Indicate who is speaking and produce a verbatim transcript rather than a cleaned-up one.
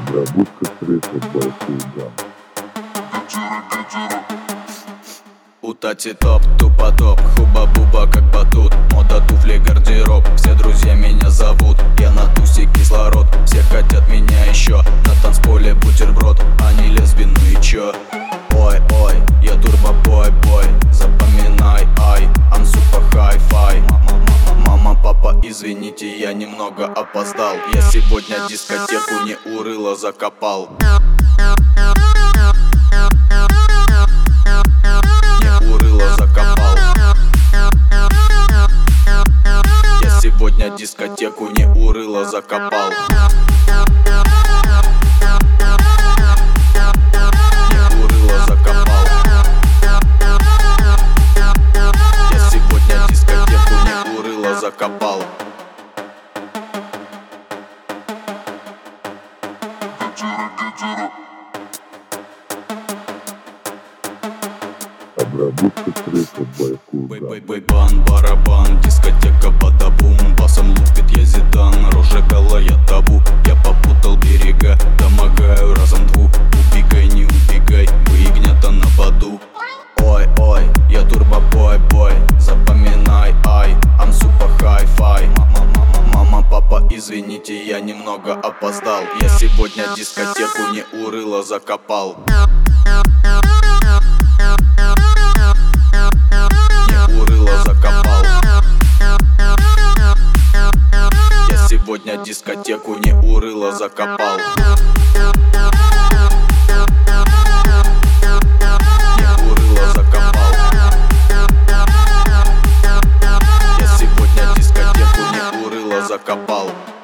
Speaker 1: Обработка трека Байкулган.
Speaker 2: У Тати топ, тупо топ, хуба-буба как батут. Мода, туфли, гардероб, все друзья меня зовут. Я на тусе кислород, все хотят меня еще. На танцполе бутерброд, они лесбий, ну и чё? Ой, ой, я турбо-бой, бой, запоминай, ай, I'm super hi-fi. Мама, папа, извините, я немного опоздал. Я сегодня дискотеку не урыло закопал. Не урыло закопал. Я сегодня дискотеку не урыло закопал. Не урыло закопал. Я сегодня дискотеку не урыло закопал.
Speaker 1: Обработка трека Байкулган.
Speaker 2: Бэй-бэй-бан, барабан, дискотека бадабум. Басом лупит я зидан, рожа гола я табу. Я попутал берега, домогаю разом двух. Убегай, не убегай, вы ягнята на баду. Ой, ой, я турбо-бой, бой, запоминай, ай, I'm super hi-fi. Мама, папа, извините, я немного опоздал. Я сегодня дискотеку не урыло закопал. Не урыло закопал. Я сегодня дискотеку не урыло закопал. Не урыло закопал. Я сегодня дискотеку не урыло закопал.